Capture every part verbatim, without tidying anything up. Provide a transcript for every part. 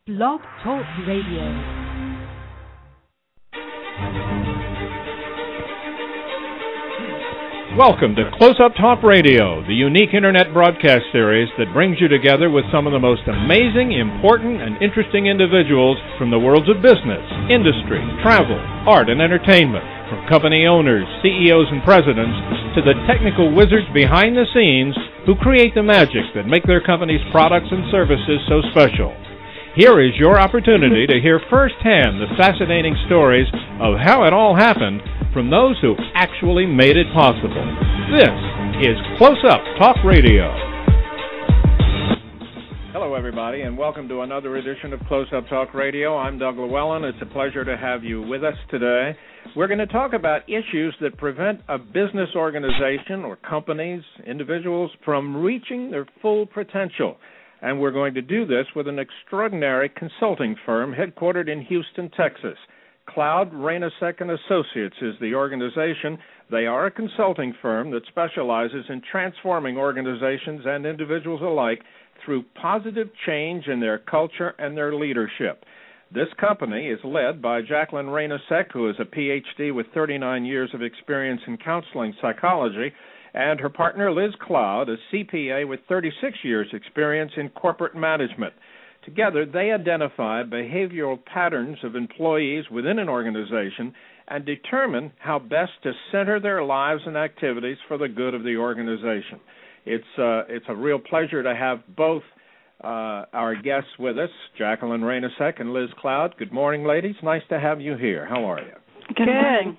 Blog Talk Radio. Welcome to Close-Up Talk Radio, the unique internet broadcast series that brings you together with some of the most amazing, important, and interesting individuals from the worlds of business, industry, travel, art, and entertainment, from company owners, C E Os, and presidents, to the technical wizards behind the scenes who create the magic that make their company's products and services so special. Here is your opportunity to hear firsthand the fascinating stories of how it all happened from those who actually made it possible. This is Close-Up Talk Radio. Hello, everybody, and welcome to another edition of Close-Up Talk Radio. I'm Doug Llewellyn. It's a pleasure to have you with us today. We're going to talk about issues that prevent a business organization or companies, individuals, from reaching their full potential. And we're going to do this with an extraordinary consulting firm headquartered in Houston, Texas. Cloud Rainesec and Associates is the organization. They are a consulting firm that specializes in transforming organizations and individuals alike through positive change in their culture and their leadership. This company is led by Jacqueline Rainesec, who is a P H D with thirty-nine years of experience in counseling psychology, and her partner, Liz Cloud, a C P A with thirty-six years experience in corporate management. Together, they identify behavioral patterns of employees within an organization and determine how best to center their lives and activities for the good of the organization. It's, uh, it's a real pleasure to have both uh, our guests with us, Jacqueline Rainesec and Liz Cloud. Good morning, ladies. Nice to have you here. How are you? Good morning.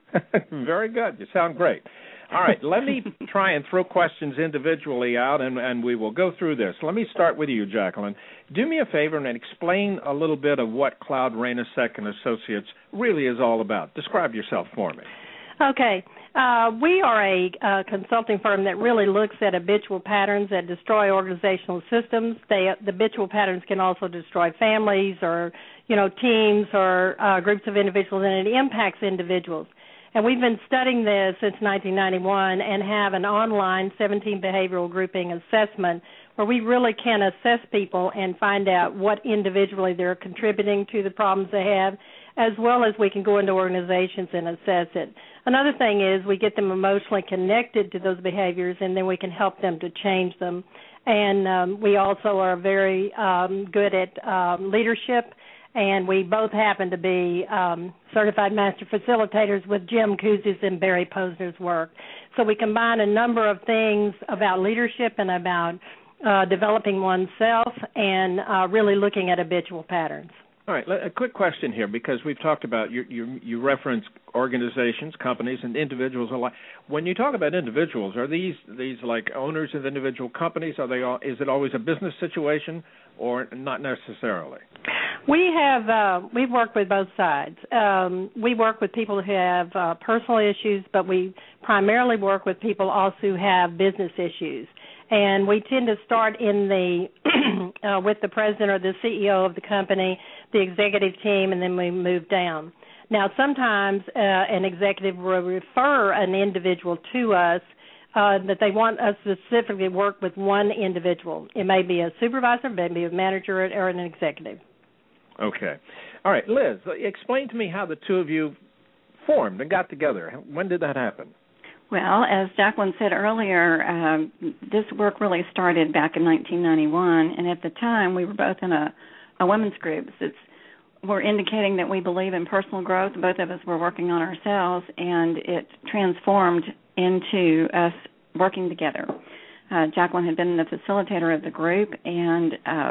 Very good. You sound great. All right, let me try and throw questions individually out, and, and we will go through this. Let me start with you, Jacqueline. Do me a favor and explain a little bit of what Cloud Rainesec and Associates really is all about. Describe yourself for me. Okay. Uh, we are a uh, consulting firm that really looks at habitual patterns that destroy organizational systems. They, the habitual patterns can also destroy families or, you know, teams or uh, groups of individuals, and it impacts individuals. And we've been studying this since nineteen ninety-one and have an online seventeen behavioral grouping assessment where we really can assess people and find out what individually they're contributing to the problems they have, as well as we can go into organizations and assess it. Another thing is we get them emotionally connected to those behaviors, and then we can help them to change them. And um, we also are very um, good at um, leadership. And we both happen to be um, certified master facilitators with Jim Kouzes and Barry Posner's work. So we combine a number of things about leadership and about uh, developing oneself and uh, really looking at habitual patterns. All right, a quick question here, because we've talked about, you, you, you reference organizations, companies, and individuals alike. When you talk about individuals, are these these like owners of individual companies? Are they all, is it always a business situation or not necessarily? We have uh, we've worked with both sides. Um, we work with people who have uh, personal issues, but we primarily work with people also who have business issues. And we tend to start in the uh, with the president or the C E O of the company, the executive team, and then we move down. Now, sometimes uh, an executive will refer an individual to us uh, that they want us to specifically work with one individual. It may be a supervisor, it may be a manager, or an executive. Okay. All right, Liz, explain to me how the two of you formed and got together. When did that happen? Well, as Jacqueline said earlier, um, this work really started back in nineteen ninety-one, and at the time we were both in a, a women's group. It's, we're indicating that we believe in personal growth. Both of us were working on ourselves, and it transformed into us working together. Uh, Jacqueline had been the facilitator of the group, and uh,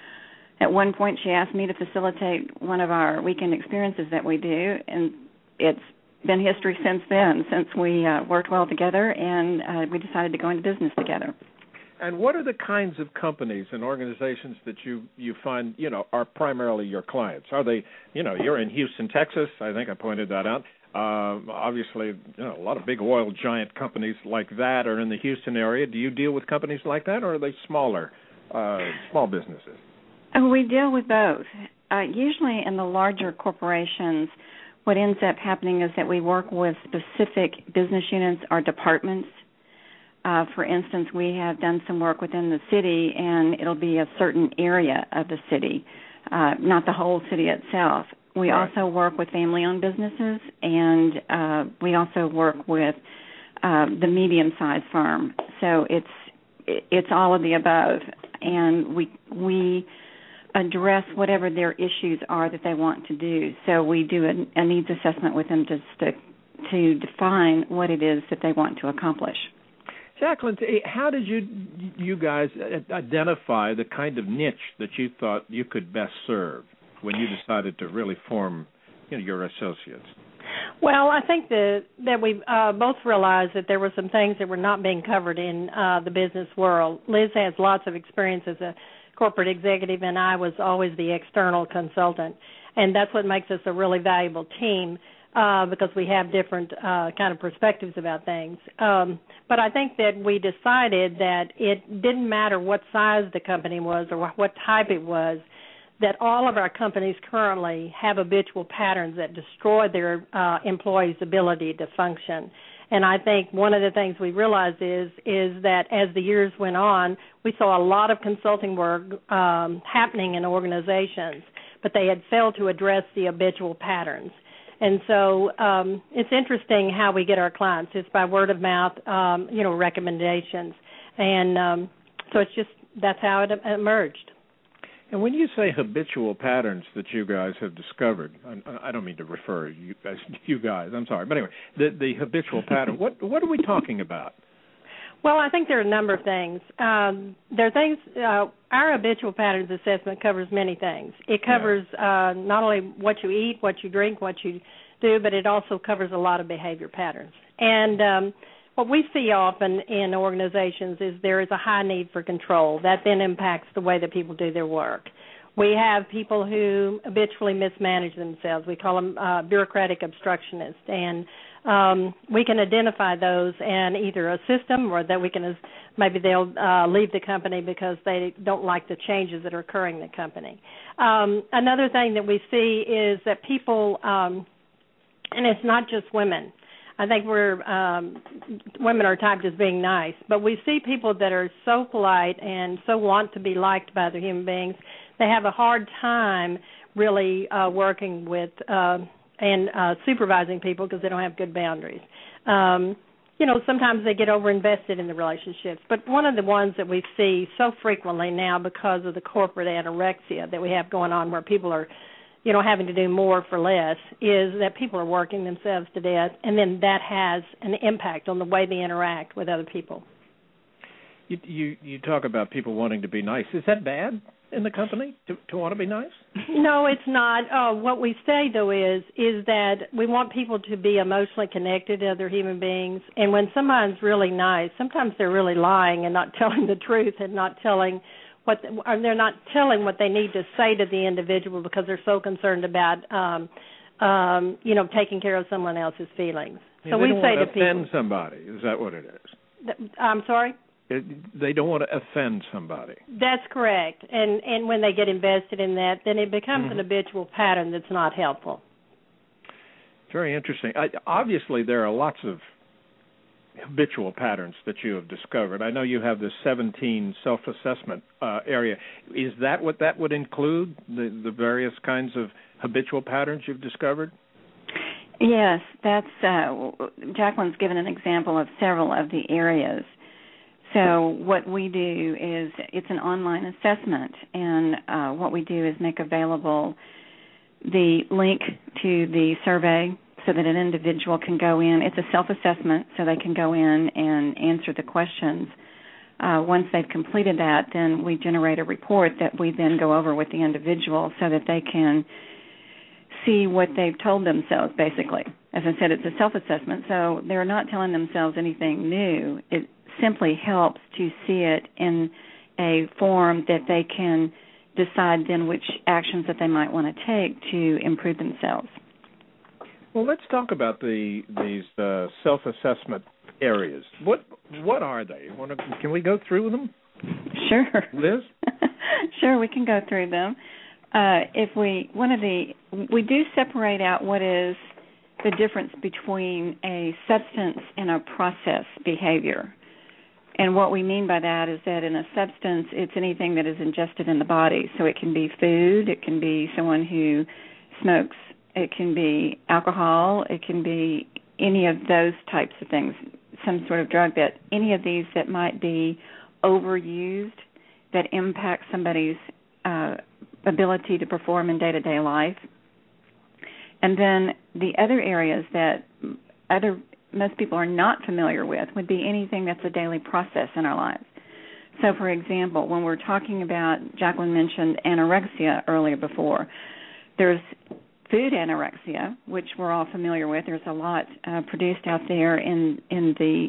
at one point she asked me to facilitate one of our weekend experiences that we do, and it's been history since then, since we uh, worked well together, and uh, we decided to go into business together. And what are the kinds of companies and organizations that you, you find, you know, are primarily your clients? Are they, you know, you're in Houston, Texas. I think I pointed that out. Uh, obviously, you know, a lot of big oil giant companies like that are in the Houston area. Do you deal with companies like that, or are they smaller, uh, small businesses? Oh, we deal with both. Uh, usually in the larger corporations, what ends up happening is that we work with specific business units or departments Uh, for instance, we have done some work within the city, and it'll be a certain area of the city, uh, not the whole city itself. We right. also work with family-owned businesses, and uh, we also work with uh, the medium-sized firm. So it's it's all of the above, and we we address whatever their issues are that they want to do. So we do a, a needs assessment with them just to to define what it is that they want to accomplish. Jacqueline, how did you you guys identify the kind of niche that you thought you could best serve when you decided to really form, you know, your associates? Well, I think that that we uh, both realized that there were some things that were not being covered in uh, the business world. Liz has lots of experience as a corporate executive, and I was always the external consultant, and that's what makes us a really valuable team. Uh, because we have different uh, kind of perspectives about things. Um, but I think that we decided that it didn't matter what size the company was or what type it was, that all of our companies currently have habitual patterns that destroy their uh, employees' ability to function. And I think one of the things we realized is is that as the years went on, we saw a lot of consulting work um, happening in organizations, but they had failed to address the habitual patterns. And so um, it's interesting how we get our clients. It's by word of mouth, um, you know, recommendations. And um, so it's just, that's how it emerged. And when you say habitual patterns that you guys have discovered, I, I don't mean to refer you guys, you guys, I'm sorry. But anyway, the, the habitual pattern, what what are we talking about? Well, I think there are a number of things. Um, there are things, uh, our habitual patterns assessment covers many things. It covers yeah. uh, not only what you eat, what you drink, what you do, but it also covers a lot of behavior patterns. And um, what we see often in organizations is there is a high need for control. That then impacts the way that people do their work. We have people who habitually mismanage themselves. We call them uh, bureaucratic obstructionists, and Um, we can identify those and either assist them or that we can, maybe they'll uh, leave the company because they don't like the changes that are occurring in the company. Um, another thing that we see is that people, um, and it's not just women. I think we're, um, women are typed as being nice, but we see people that are so polite and so want to be liked by other human beings, they have a hard time really uh, working with uh and uh, supervising people because they don't have good boundaries. Um, you know, sometimes they get over-invested in the relationships. But one of the ones that we see so frequently now because of the corporate anorexia that we have going on where people are, you know, having to do more for less is that people are working themselves to death, and then that has an impact on the way they interact with other people. You, you, you talk about people wanting to be nice. Is that bad in the company to, to want to be nice? No, it's not. Uh, what we say, though, is is that we want people to be emotionally connected to other human beings. And when someone's really nice, sometimes they're really lying and not telling the truth and not telling what, the, or they're not telling what they need to say to the individual because they're so concerned about, um, um, you know, taking care of someone else's feelings. Yeah, so they we don't say want to to offend people, somebody. Is that what it is? I'm sorry? It, they don't want to offend somebody. That's correct. And and when they get invested in that, then it becomes mm-hmm. an habitual pattern that's not helpful. Very interesting. I, obviously, there are lots of habitual patterns that you have discovered. I know you have the seventeen self-assessment uh, area. Is that what that would include, the, the various kinds of habitual patterns you've discovered? Yes, that's uh, Jacqueline's given an example of several of the areas. So what we do is it's an online assessment, and uh, what we do is make available the link to the survey so that an individual can go in. It's a self-assessment, so they can go in and answer the questions. Uh, once they've completed that, then we generate a report that we then go over with the individual so that they can see what they've told themselves, basically. As I said, it's a self-assessment, so they're not telling themselves anything new. It simply helps to see it in a form that they can decide then which actions that they might want to take to improve themselves. Well, let's talk about the these uh, self-assessment areas. What what are they? Wanna, can we go through them? Sure, Liz. Sure, we can go through them. Uh, if we one of the we do separate out what is the difference between a substance and a process behavior. And what we mean by that is that in a substance, it's anything that is ingested in the body. So it can be food, it can be someone who smokes, it can be alcohol, it can be any of those types of things, some sort of drug, that any of these that might be overused that impact somebody's uh, ability to perform in day-to-day life. And then the other areas that other most people are not familiar with would be anything that's a daily process in our lives. So, for example, when we're talking about, Jacqueline mentioned anorexia earlier before, there's food anorexia, which we're all familiar with. There's a lot uh, produced out there in, in the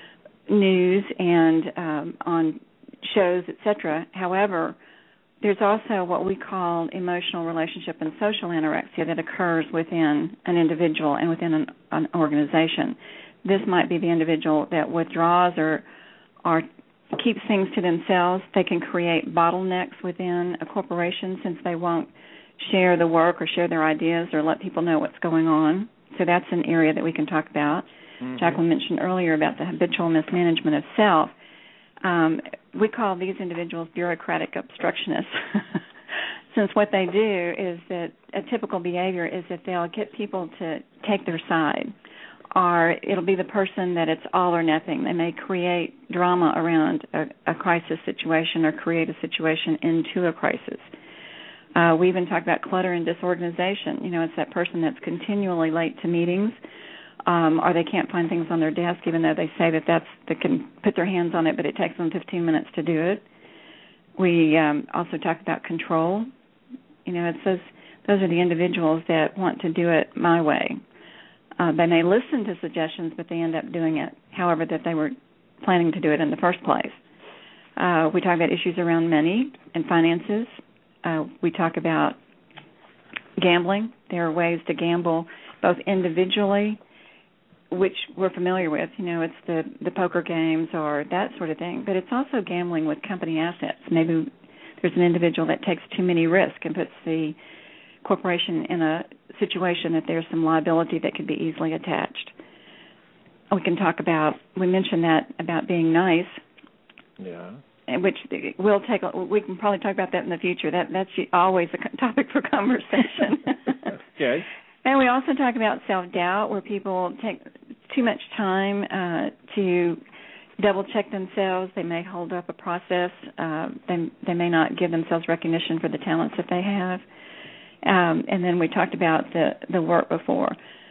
news and um, on shows, et cetera. However, there's also what we call emotional, relationship, and social anorexia that occurs within an individual and within an, an organization. This might be the individual that withdraws or, or keeps things to themselves. They can create bottlenecks within a corporation since they won't share the work or share their ideas or let people know what's going on. So that's an area that we can talk about. Mm-hmm. Jacqueline mentioned earlier about the habitual mismanagement of self. Um, we call these individuals bureaucratic obstructionists, since what they do is that a typical behavior is that they'll get people to take their side, or it'll be the person that it's all or nothing. They may create drama around a, a crisis situation or create a situation into a crisis. Uh, we even talk about clutter and disorganization. You know, it's that person that's continually late to meetings, Um, or they can't find things on their desk, even though they say that that's they can put their hands on it, but it takes them fifteen minutes to do it. We um, also talk about control. You know, it says those are the individuals that want to do it my way. Uh, they may listen to suggestions, but they end up doing it however that they were planning to do it in the first place. Uh, we talk about issues around money and finances. Uh, we talk about gambling. There are ways to gamble both individually, which we're familiar with, you know, it's the, the poker games or that sort of thing, but it's also gambling with company assets. Maybe there's an individual that takes too many risks and puts the corporation in a situation that there's some liability that could be easily attached. We can talk about, we mentioned that about being nice. Yeah. Which we'll take, we can probably talk about that in the future. That That's always a topic for conversation. Okay. And we also talk about self-doubt, where people take too much time uh, to double-check themselves. They may hold up a process. Uh, they, they may not give themselves recognition for the talents that they have. Um, and then we talked about the, the work before.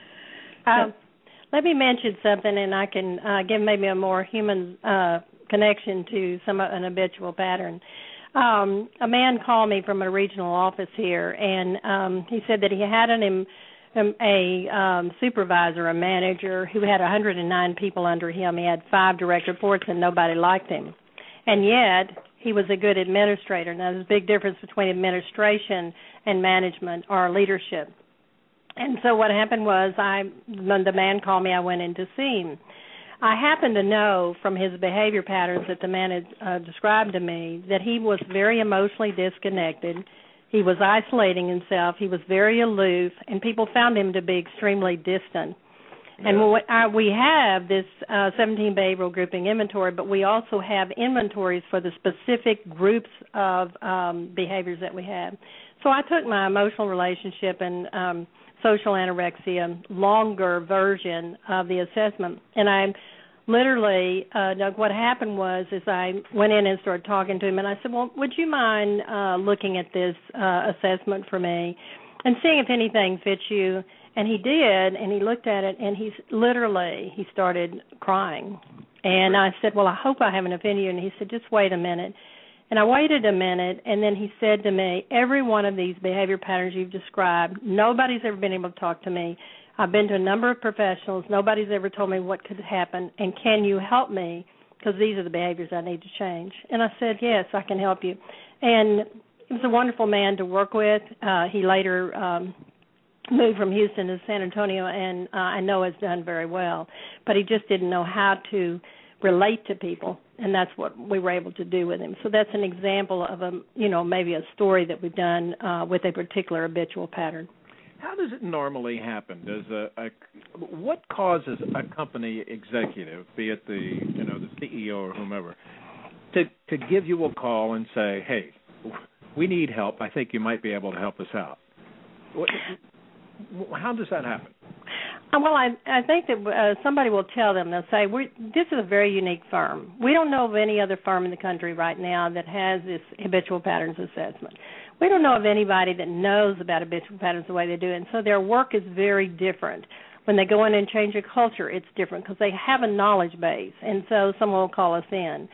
Um, let me mention something, and I can uh, give maybe a more human uh, connection to some an habitual pattern. Um, a man called me from a regional office here, and um, he said that he had an a um, supervisor, a manager, who had one hundred nine people under him. He had five direct reports, and nobody liked him. And yet, he was a good administrator. Now, there's a big difference between administration and management or leadership. And so what happened was, I, when the man called me, I went in to see him. I happened to know from his behavior patterns that the man had uh, described to me that he was very emotionally disconnected. He was isolating himself. He was very aloof, and people found him to be extremely distant. Yeah. And what our, we have this uh, seventeen behavioral grouping inventory, but we also have inventories for the specific groups of um, behaviors that we have. So I took my emotional relationship and um, social anorexia longer version of the assessment, and I literally, uh, Doug, what happened was is I went in and started talking to him, and I said, well, would you mind uh, looking at this uh, assessment for me and seeing if anything fits you? And he did, and he looked at it, and he's literally, he started crying. And I said, well, I hope I haven't offended you. And he said, just wait a minute. And I waited a minute, and then he said to me, every one of these behavior patterns you've described, nobody's ever been able to talk to me. I've been to a number of professionals. Nobody's ever told me what could happen, and can you help me? Because these are the behaviors I need to change. And I said, yes, I can help you. And he was a wonderful man to work with. Uh, he later um, moved from Houston to San Antonio, and uh, I know has done very well. But he just didn't know how to relate to people, and that's what we were able to do with him. So that's an example of a, you know, maybe a story that we've done uh, with a particular habitual pattern. How does it normally happen? Does a, a what causes a company executive, be it the you know the C E O or whomever, to to give you a call and say, hey, we need help. I think you might be able to help us out. What, how does that happen? Well, I, I think that uh, somebody will tell them, they'll say, We're, this is a very unique firm. We don't know of any other firm in the country right now that has this habitual patterns assessment. We don't know of anybody that knows about habitual patterns the way they do it, and so their work is very different. When they go in and change a culture, it's different because they have a knowledge base, and so someone will call us in.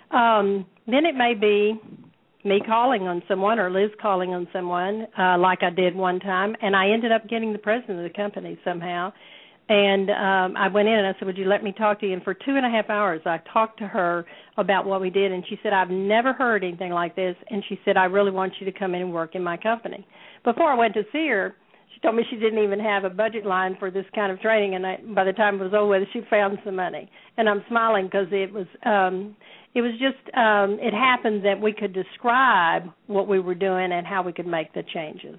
Um, then it may be me calling on someone or Liz calling on someone, uh, like I did one time, and I ended up getting the president of the company somehow. And um, I went in and I said, would you let me talk to you? And for two and a half hours, I talked to her about what we did. And she said, I've never heard anything like this. And she said, I really want you to come in and work in my company. Before I went to see her, she told me she didn't even have a budget line for this kind of training. And I, by the time it was over with, she found some money. And I'm smiling because it was um, it was just, um, it happened that we could describe what we were doing and how we could make the changes.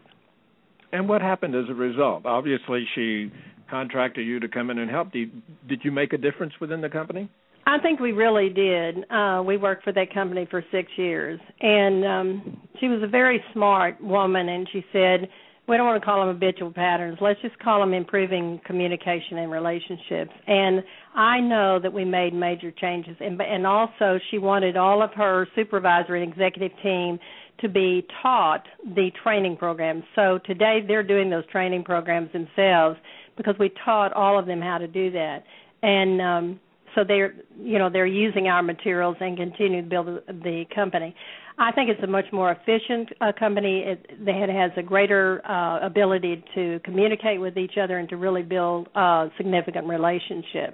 And what happened as a result? Obviously, she contracted you to come in and help. Did, did you make a difference within the company? I think we really did. Uh, we worked for that company for six years. And um, she was a very smart woman, and she said, we don't want to call them habitual patterns. Let's just call them improving communication and relationships. And I know that we made major changes. And, and also she wanted all of her supervisory and executive team to be taught the training programs. So today they're doing those training programs themselves because we taught all of them how to do that. And um, so they're, you know, they're using our materials and continue to build the company. I think it's a much more efficient uh, company. It, it has a greater uh, ability to communicate with each other and to really build uh, significant relationships.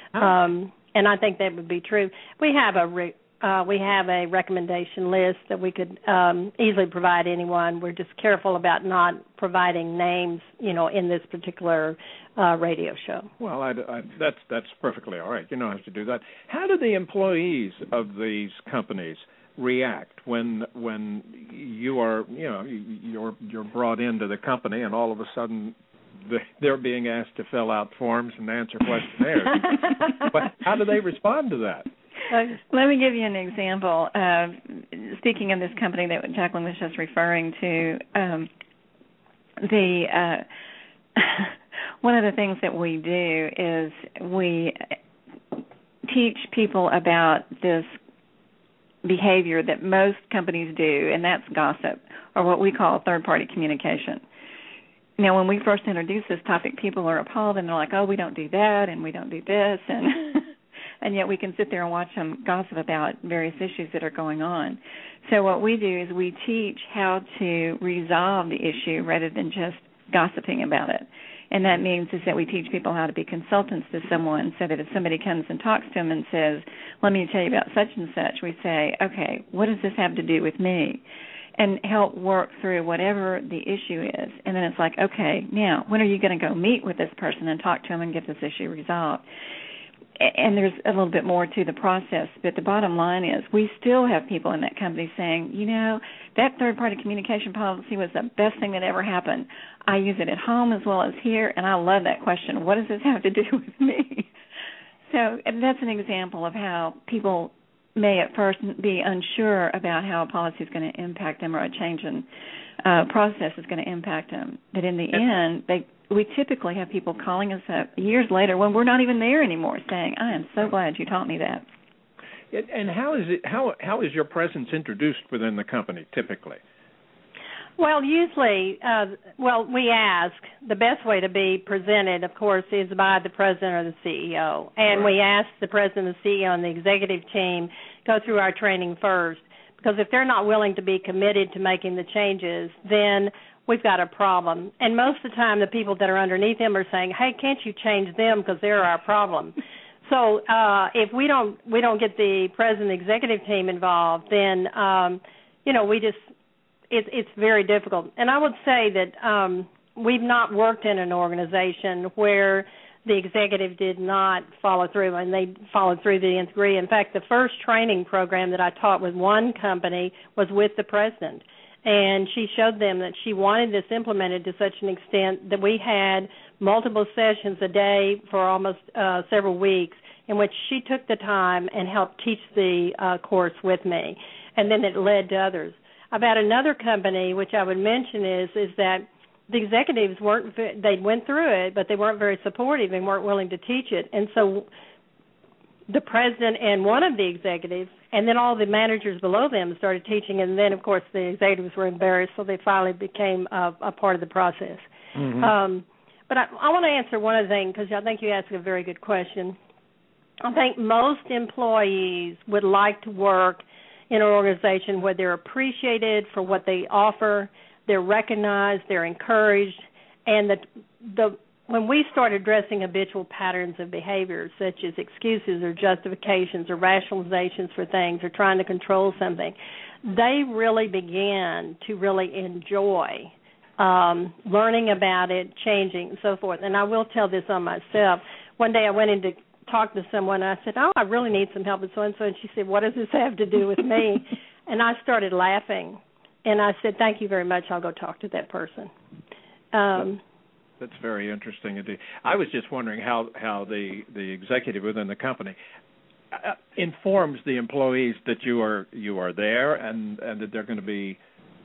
Um, and I think that would be true. We have a re- uh, we have a recommendation list that we could um, easily provide anyone. We're just careful about not providing names, you know, in this particular uh, radio show. Well, I, I, that's that's perfectly all right. You don't have to do that. How do the employees of these companies react when when you are, you know, you're you're brought into the company and all of a sudden they're being asked to fill out forms and answer questionnaires? But how do they respond to that? Let me give you an example. Uh, speaking of this company that Jacqueline was just referring to, um, the uh, one of the things that we do is we teach people about this behavior that most companies do, and that's gossip, or what we call third-party communication. Now, when we first introduce this topic, people are appalled, and they're like, oh, we don't do that, and we don't do this, and and yet we can sit there and watch them gossip about various issues that are going on. So what we do is we teach how to resolve the issue rather than just gossiping about it. And that means is that we teach people how to be consultants to someone so that if somebody comes and talks to them and says, let me tell you about such and such, we say, okay, what does this have to do with me? And help work through whatever the issue is. And then it's like, okay, now, when are you going to go meet with this person and talk to them and get this issue resolved? And there's a little bit more to the process, but the bottom line is we still have people in that company saying, you know, that third-party communication policy was the best thing that ever happened. I use it at home as well as here, and I love that question. What does this have to do with me? So and that's an example of how people may at first be unsure about how a policy is going to impact them or a change in uh, process is going to impact them. But in the end, they we typically have people calling us up years later when we're not even there anymore saying, I am so glad you taught me that. And how is it? How how is your presence introduced within the company typically? Well, usually, uh, well, we ask. The best way to be presented, of course, is by the president or the C E O. And right. we ask the president, the C E O, and the executive team go through our training first. Because if they're not willing to be committed to making the changes, then we've got a problem. And most of the time, the people that are underneath them are saying, hey, can't you change them because they're our problem? So uh, if we don't we don't get the president and executive team involved, then, um, you know, we just, it, it's very difficult. And I would say that um, we've not worked in an organization where the executive did not follow through, and they followed through to the nth degree. In fact, the first training program that I taught with one company was with the president. And she showed them that she wanted this implemented to such an extent that we had multiple sessions a day for almost uh, several weeks in which she took the time and helped teach the uh, course with me, and then it led to others. About another company, which I would mention, is is that the executives weren't, they went through it, but they weren't very supportive and weren't willing to teach it. And so the president and one of the executives, and then all the managers below them started teaching, and then, of course, the executives were embarrassed, so they finally became a, a part of the process. Mm-hmm. Um, but I, I want to answer one other thing, because I think you asked a very good question. I think most employees would like to work in an organization where they're appreciated for what they offer, they're recognized, they're encouraged, and the the when we start addressing habitual patterns of behavior, such as excuses or justifications or rationalizations for things or trying to control something, they really begin to really enjoy um, learning about it, changing, and so forth. And I will tell this on myself. One day I went in to talk to someone, and I said, oh, I really need some help with so-and-so. And she said, what does this have to do with me? And I started laughing. And I said, thank you very much. I'll go talk to that person. Um That's very interesting indeed. I was just wondering how, how the, the executive within the company uh, informs the employees that you are you are there and, and that they're going to be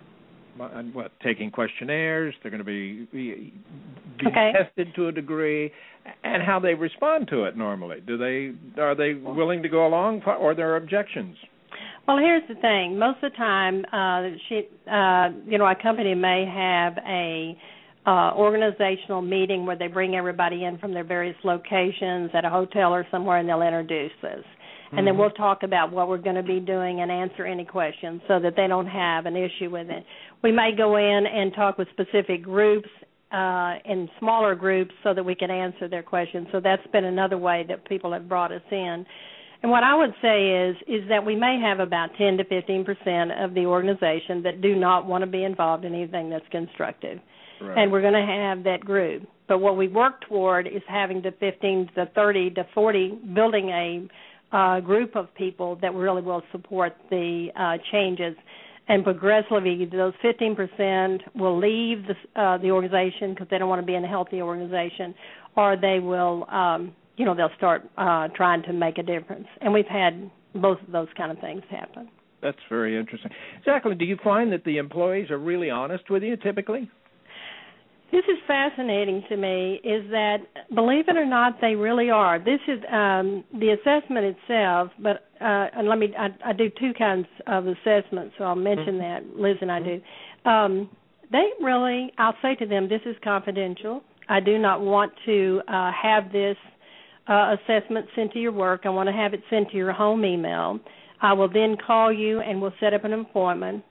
and what taking questionnaires, they're going to be, be, be okay. tested to a degree, and how they respond to it normally. Do they are they willing to go along, or are there objections? Well, here's the thing. Most of the time, uh, she, uh, you know, a company may have a Uh, organizational meeting where they bring everybody in from their various locations at a hotel or somewhere, and they'll introduce us. Mm-hmm. And then we'll talk about what we're going to be doing and answer any questions so that they don't have an issue with it. We may go in and talk with specific groups uh, in smaller groups so that we can answer their questions. So that's been another way that people have brought us in. And what I would say is is that we may have about ten to fifteen percent of the organization that do not want to be involved in anything that's constructive. Right. And we're going to have that group. But what we work toward is having the fifteen to thirty to forty, building a uh, group of people that really will support the uh, changes. And progressively, those fifteen percent will leave the, uh, the organization because they don't want to be in a healthy organization, or they will, um, you know, they'll start uh, trying to make a difference. And we've had both of those kind of things happen. That's very interesting. Jacqueline, do you find that the employees are really honest with you typically? This is fascinating to me, is that, believe it or not, they really are. This is um, the assessment itself, but uh, and let me, I, I do two kinds of assessments, so I'll mention that. Liz and I do. Um, they really, I'll say to them, this is confidential. I do not want to uh, have this uh, assessment sent to your work. I want to have it sent to your home email. I will then call you and we'll set up an appointment.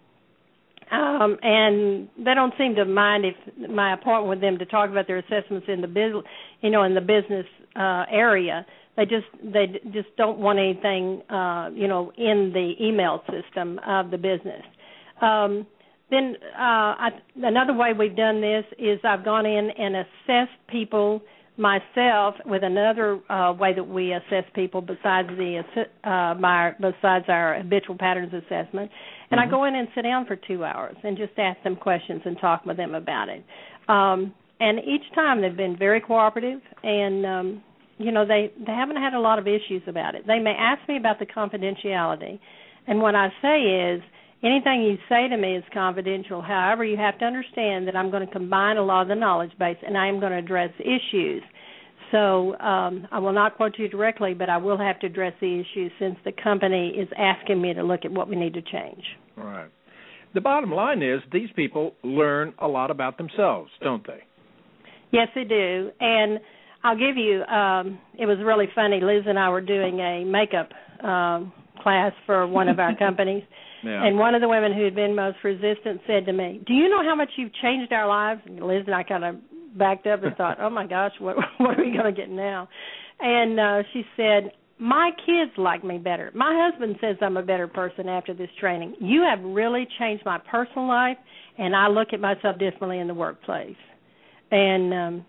Um, and they don't seem to mind if my appointment with them to talk about their assessments in the business, you know, in the business uh, area. They just they just don't want anything, uh, you know, in the email system of the business. Um, then uh, I, another way we've done this is I've gone in and assessed people myself with another uh, way that we assess people besides the uh, my besides our habitual patterns assessment. And mm-hmm. I go in and sit down for two hours and just ask them questions and talk with them about it. Um, and each time they've been very cooperative, and, um, you know, they, they haven't had a lot of issues about it. They may ask me about the confidentiality. And what I say is, anything you say to me is confidential. However, you have to understand that I'm going to combine a lot of the knowledge base, and I am going to address issues. So um, I will not quote you directly, but I will have to address the issues since the company is asking me to look at what we need to change. Right. The bottom line is these people learn a lot about themselves, don't they? Yes, they do. And I'll give you, um, it was really funny. Liz and I were doing a makeup um, class for one of our companies. Yeah. And one of the women who had been most resistant said to me, do you know how much you've changed our lives? And Liz and I kind of backed up and thought, oh, my gosh, what, what are we going to get now? And uh, she said, my kids like me better. My husband says I'm a better person after this training. You have really changed my personal life, and I look at myself differently in the workplace. And um,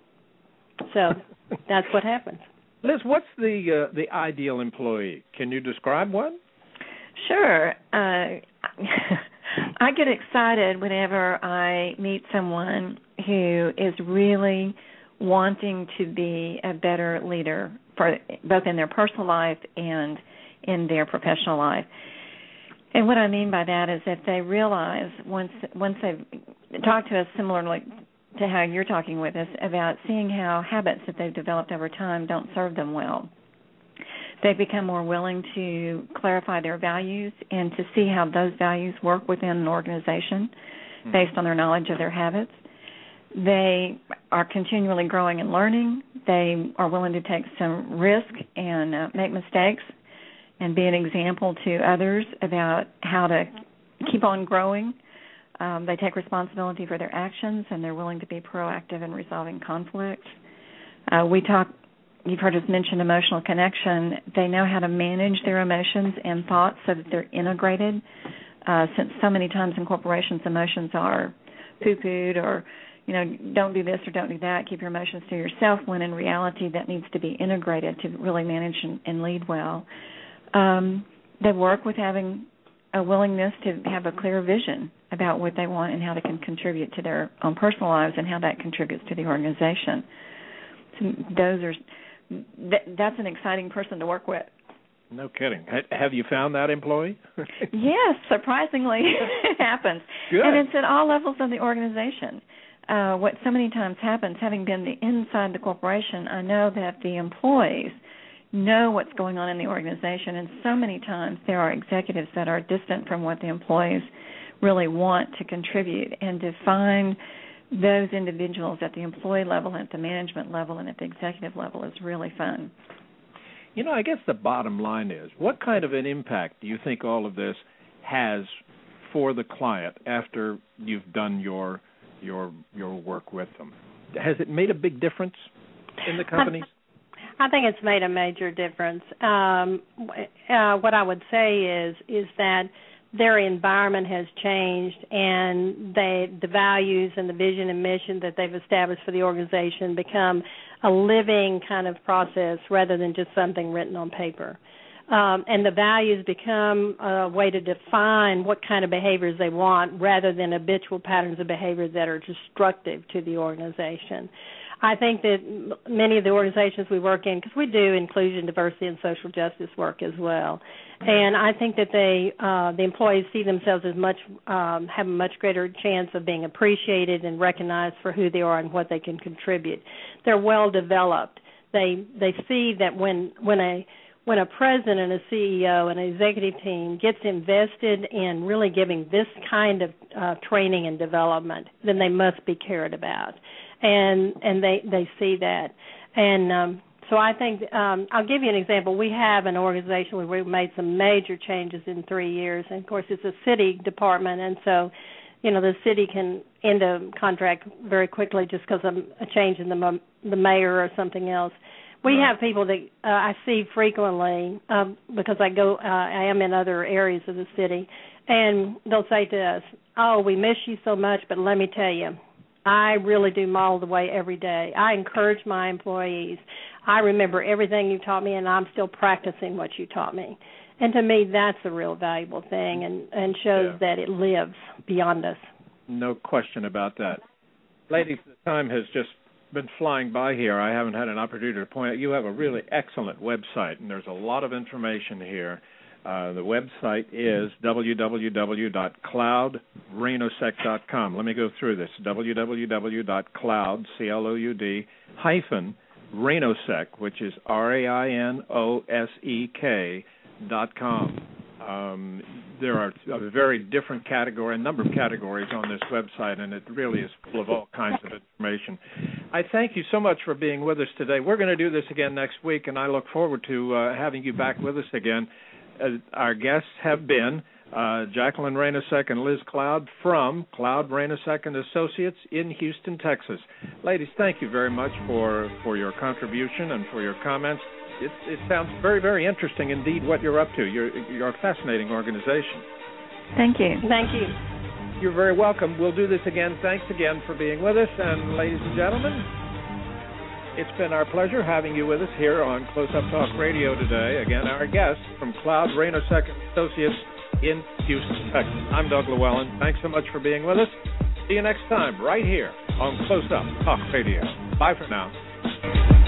so that's what happens. Liz, what's the uh, the ideal employee? Can you describe one? Sure. Uh, I get excited whenever I meet someone who is really wanting to be a better leader for both in their personal life and in their professional life. And what I mean by that is that they realize once once they've talked to us similarly to how you're talking with us about seeing how habits that they've developed over time don't serve them well. They've become more willing to clarify their values and to see how those values work within an organization mm-hmm. based on their knowledge of their habits. They are continually growing and learning. They are willing to take some risk and uh, make mistakes and be an example to others about how to keep on growing. Um, they take responsibility for their actions, and they're willing to be proactive in resolving conflicts. Uh, we talk, you've heard us mention emotional connection. They know how to manage their emotions and thoughts so that they're integrated, uh, since so many times in corporations emotions are poo-pooed or, you know, don't do this or don't do that, keep your emotions to yourself, when in reality that needs to be integrated to really manage and, and lead well. Um, they work with having a willingness to have a clear vision about what they want and how they can contribute to their own personal lives and how that contributes to the organization. So those are th- that's an exciting person to work with. No kidding. Have you found that employee? Yes, surprisingly, it happens. Good. And it's at all levels of the organization. Uh, what so many times happens, having been the inside the corporation, I know that the employees know what's going on in the organization, and so many times there are executives that are distant from what the employees really want to contribute, and to find those individuals at the employee level, at the management level, and at the executive level is really fun. You know, I guess the bottom line is, what kind of an impact do you think all of this has for the client after you've done your your your work with them? Has it made a big difference in the companies? I think it's made a major difference. Um, uh, what I would say is is that their environment has changed, and they, the values and the vision and mission that they've established for the organization become a living kind of process rather than just something written on paper. Um, and the values become a way to define what kind of behaviors they want rather than habitual patterns of behavior that are destructive to the organization. I think that many of the organizations we work in, because we do inclusion, diversity, and social justice work as well, and I think that they, uh, the employees see themselves as much, um, have a much greater chance of being appreciated and recognized for who they are and what they can contribute. They're well developed. They they see that when when a when a president, a C E O, and an executive team gets invested in really giving this kind of uh, training and development, then they must be cared about. And and they, they see that. And um, so I think, um, I'll give you an example. We have an organization where we've made some major changes in three years. And, of course, it's a city department. And so, you know, the city can end a contract very quickly just because of a change in the, the mayor or something else. We right. have people that uh, I see frequently um, because I go, uh, I am in other areas of the city. And they'll say to us, oh, we miss you so much, but let me tell you, I really do model the way every day. I encourage my employees. I remember everything you taught me, and I'm still practicing what you taught me. And to me, that's a real valuable thing and, and shows yeah. that it lives beyond us. No question about that. Ladies, the time has just been flying by here. I haven't had an opportunity to point out. You have a really excellent website, and there's a lot of information here. Uh, the website is w w w dot cloud rainosec dot com. Let me go through this. w w w dot cloud, C L O U D, hyphen, Rainosec, which is R A I N O S E K dot com. Um, there are a very different category, a number of categories on this website, and it really is full of all kinds of information. I thank you so much for being with us today. We're going to do this again next week, and I look forward to uh, having you back with us again. Uh, our guests have been uh, Jacqueline Rainosec and Liz Cloud from Cloud Rainosec and Associates in Houston, Texas. Ladies, thank you very much for, for your contribution and for your comments. It, it sounds very, very interesting indeed what you're up to. You're, you're a fascinating organization. Thank you. Thank you. You're very welcome. We'll do this again. Thanks again for being with us. And ladies and gentlemen, it's been our pleasure having you with us here on Close Up Talk Radio today. Again, our guest from Cloud Rainosec and Associates in Houston, Texas. I'm Doug Llewellyn. Thanks so much for being with us. See you next time right here on Close Up Talk Radio. Bye for now.